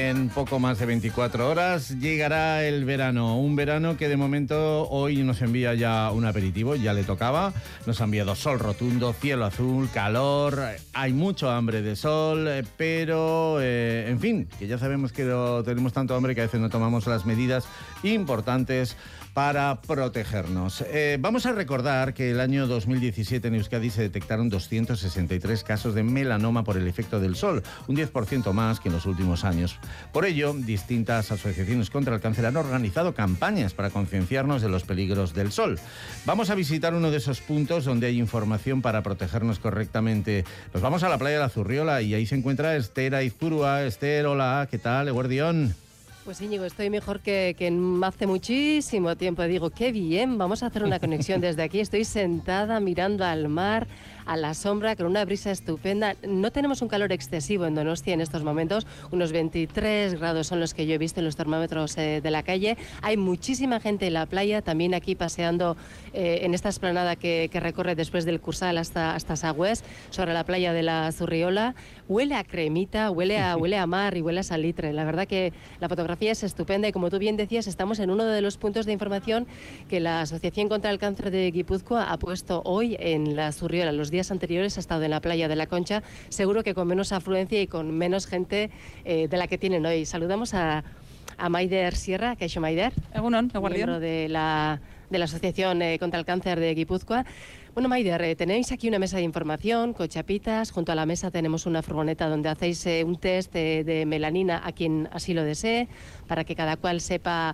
En poco más de 24 horas llegará el verano, un verano que de momento hoy nos envía ya un aperitivo, ya le tocaba, nos ha enviado sol rotundo, cielo azul, calor, hay mucho hambre de sol, pero en fin, que ya sabemos que tenemos tanto hambre que a veces no tomamos las medidas importantes para protegernos. Vamos a recordar que el año 2017 en Euskadi se detectaron 263 casos de melanoma por el efecto del sol, un 10% más que en los últimos años. Por ello, distintas asociaciones contra el cáncer han organizado campañas para concienciarnos de los peligros del sol. Vamos a visitar uno de esos puntos donde hay información para protegernos correctamente. Nos vamos a la playa de la Zurriola y ahí se encuentra Esther Aizpurua. Esther, hola, ¿qué tal? Eguerdión. Pues Íñigo, estoy mejor que hace muchísimo tiempo. Digo, qué bien, vamos a hacer una conexión desde aquí. Estoy sentada mirando al mar, a la sombra, con una brisa estupenda. No tenemos un calor excesivo en Donostia en estos momentos. Unos 23 grados son los que yo he visto en los termómetros de la calle. Hay muchísima gente en la playa, también aquí paseando en esta explanada que recorre después del Cursal hasta Sagüés, sobre la playa de la Zurriola. Huele a cremita, huele a mar y huele a salitre. La verdad que la fotografía es estupenda y, como tú bien decías, estamos en uno de los puntos de información que la Asociación contra el Cáncer de Guipúzcoa ha puesto hoy en la Zurriola. Los días anteriores ha estado en la playa de la Concha, seguro que con menos afluencia y con menos gente de la que tienen hoy. Saludamos a Maider Sierra, Kaixo Maider, miembro de la Asociación contra el Cáncer de Guipúzcoa. Bueno, Maider, tenéis aquí una mesa de información con chapitas. Junto a la mesa tenemos una furgoneta donde hacéis un test de melanina a quien así lo desee, para que cada cual sepa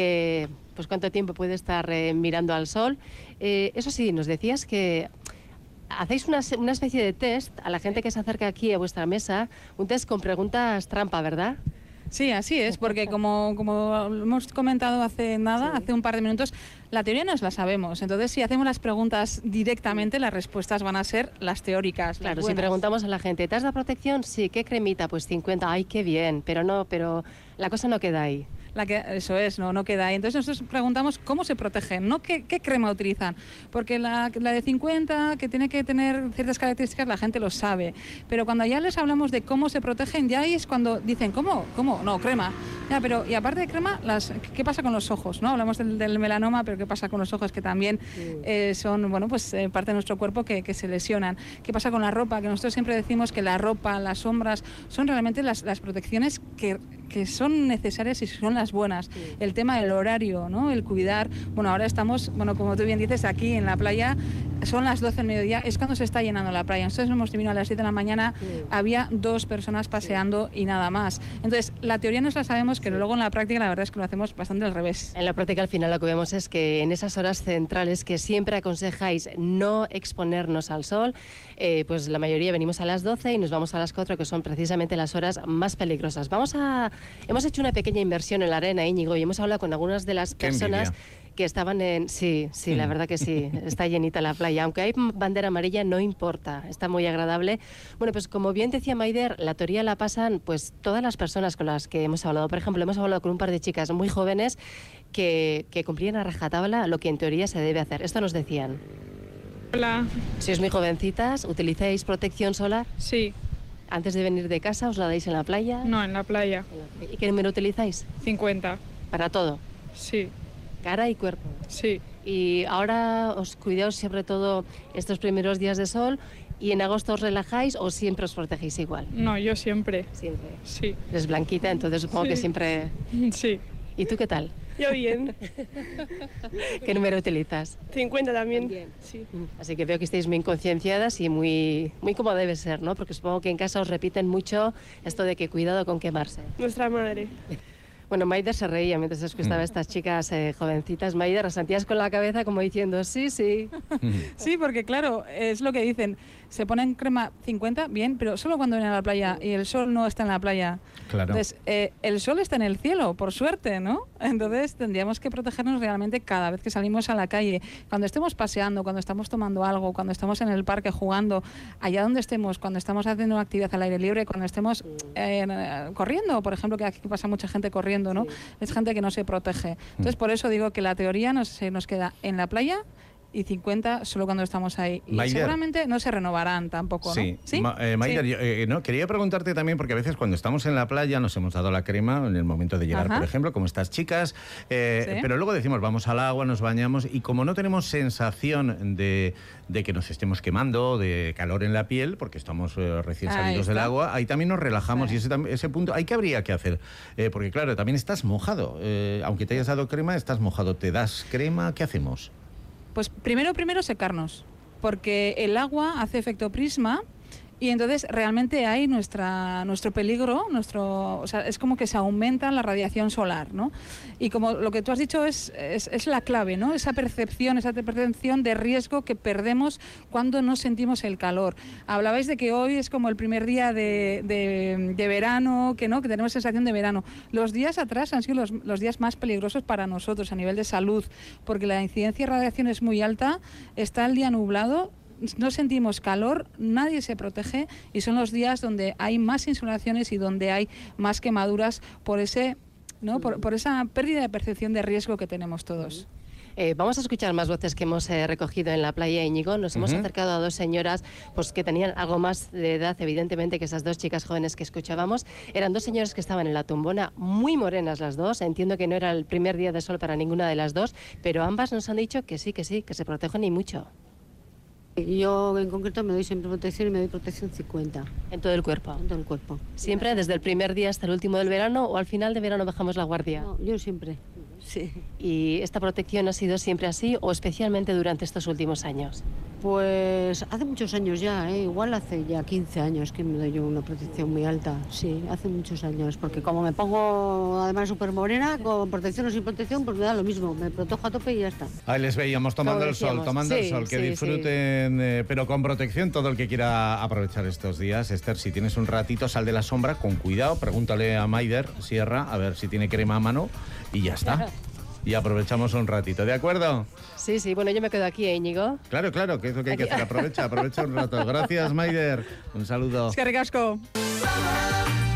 cuánto tiempo puede estar mirando al sol. Eso sí, nos decías que hacéis una especie de test a la gente que se acerca aquí a vuestra mesa, un test con preguntas trampa, ¿verdad? Sí, así es, porque como hemos comentado hace un par de minutos, la teoría nos la sabemos. Entonces, si hacemos las preguntas directamente, las respuestas van a ser las teóricas. Claro, si preguntamos a la gente, ¿te has dado protección? Sí, ¿qué cremita? Pues 50, ¡ay, qué bien! Pero la cosa no queda ahí. Eso es, no queda ahí. Entonces nosotros preguntamos cómo se protegen, ¿no? ¿Qué crema utilizan? Porque la de 50, que tiene que tener ciertas características, la gente lo sabe. Pero cuando ya les hablamos de cómo se protegen, ya ahí es cuando dicen, ¿cómo? No, crema. Ya, pero, y aparte de crema, ¿qué pasa con los ojos? ¿No? Hablamos del melanoma, pero ¿qué pasa con los ojos? Que también son, parte de nuestro cuerpo que se lesionan. ¿Qué pasa con la ropa? Que nosotros siempre decimos que la ropa, las sombras, son realmente las protecciones que son necesarias y son las buenas. Sí. El tema del horario, ¿no? El cuidar. Bueno, ahora estamos, como tú bien dices, aquí en la playa, son las 12 del mediodía, es cuando se está llenando la playa. Nosotros hemos terminado a las 7 de la mañana, había 2 personas paseando y nada más. Entonces, la teoría nos la sabemos, que luego en la práctica la verdad es que lo hacemos bastante al revés. En la práctica, al final, lo que vemos es que en esas horas centrales que siempre aconsejáis no exponernos al sol, pues la mayoría venimos a las 12 y nos vamos a las 4, que son precisamente las horas más peligrosas. Hemos hecho una pequeña inversión en la arena, Íñigo, y hemos hablado con algunas de las personas que estaban en... Sí, la verdad que sí, está llenita la playa. Aunque hay bandera amarilla, no importa, está muy agradable. Bueno, pues como bien decía Maider, la teoría la pasan pues todas las personas con las que hemos hablado. Por ejemplo, hemos hablado con un par de chicas muy jóvenes que cumplían a rajatabla lo que en teoría se debe hacer. Esto nos decían. Hola. Sois muy jovencitas, ¿utilizáis protección solar? Sí. ¿Antes de venir de casa os la dais en la playa? No, en la playa. ¿Y qué número utilizáis? 50. ¿Para todo? Sí. ¿Cara y cuerpo? Sí. ¿Y ahora os cuidáis sobre todo estos primeros días de sol y en agosto os relajáis o siempre os protegéis igual? No, yo siempre. ¿Siempre? Sí. Eres blanquita, entonces supongo que siempre... Sí. ¿Y tú qué tal? Yo bien. ¿Qué número utilizas? 50 también. Sí. Así que veo que estáis muy concienciadas y muy como debe ser, ¿no? Porque supongo que en casa os repiten mucho esto de que cuidado con quemarse. Nuestra madre. Bueno, Maider se reía mientras escuchaba a estas chicas jovencitas. Maider, asentías con la cabeza como diciendo, sí. Sí, porque claro, es lo que dicen. Se ponen crema 50, bien, pero solo cuando vienen a la playa y el sol no está en la playa. Claro. Entonces, el sol está en el cielo, por suerte, ¿no? Entonces, tendríamos que protegernos realmente cada vez que salimos a la calle. Cuando estemos paseando, cuando estamos tomando algo, cuando estamos en el parque jugando, allá donde estemos, cuando estamos haciendo una actividad al aire libre, cuando estemos corriendo, por ejemplo, que aquí pasa mucha gente corriendo, ¿no? Es gente que no se protege. Entonces, por eso digo que la teoría se nos queda en la playa y 50 solo cuando estamos ahí. Y Maider. seguramente no se renovarán tampoco, ¿no? Sí, ¿Sí? Maider, Sí. yo, no, quería preguntarte también, porque a veces cuando estamos en la playa nos hemos dado la crema en el momento de llegar, Ajá. por ejemplo, como estas chicas, pero luego decimos, vamos al agua, nos bañamos, y como no tenemos sensación de que nos estemos quemando, de calor en la piel, porque estamos recién Ahí salidos del está. agua, ahí también nos relajamos, Sí. y ese punto, ¿ahí qué habría que hacer? Porque claro, también estás mojado, aunque te hayas dado crema, estás mojado, ¿te das crema? ¿Qué hacemos? Pues primero secarnos, porque el agua hace efecto prisma y entonces realmente hay nuestro peligro, o sea, es como que se aumenta la radiación solar, ¿no? Y como lo que tú has dicho es la clave, ¿no? Esa percepción de riesgo que perdemos cuando no sentimos el calor. Hablabais de que hoy es como el primer día de verano, que tenemos sensación de verano. Los días atrás han sido los días más peligrosos para nosotros a nivel de salud, porque la incidencia de radiación es muy alta, está el día nublado, no sentimos calor, nadie se protege y son los días donde hay más insolaciones y donde hay más quemaduras por ese, ¿no? por esa pérdida de percepción de riesgo que tenemos todos. Vamos a escuchar más voces que hemos recogido en la playa, Íñigo. Nos hemos acercado a dos señoras pues, que tenían algo más de edad, evidentemente, que esas dos chicas jóvenes que escuchábamos. Eran dos señoras que estaban en la tumbona, muy morenas las dos. Entiendo que no era el primer día de sol para ninguna de las dos, pero ambas nos han dicho que sí, que se protegen y mucho. Yo en concreto me doy siempre protección y me doy protección 50 En todo el cuerpo. en todo el cuerpo. ¿Siempre, desde el primer día hasta el último del verano o al final de verano bajamos la guardia? No, yo siempre, sí. ¿Y esta protección ha sido siempre así o especialmente durante estos últimos años? Pues hace muchos años ya, igual hace ya 15 años que me doy yo una protección muy alta. Sí, hace muchos años, porque como me pongo además súper morena, con protección o sin protección, pues me da lo mismo, me protejo a tope y ya está. Ahí les veíamos tomando Como el sol, decíamos. que Sí, disfruten, pero con protección todo el que quiera aprovechar estos días. Esther, si tienes un ratito, sal de la sombra, con cuidado, pregúntale a Maider Sierra, a ver si tiene crema a mano, y ya está. Y aprovechamos un ratito, ¿de acuerdo? Sí, bueno, yo me quedo aquí, Íñigo. Claro, que es lo que hay que hacer, aprovecha un rato. Gracias, Maider, un saludo. Es que ricasco.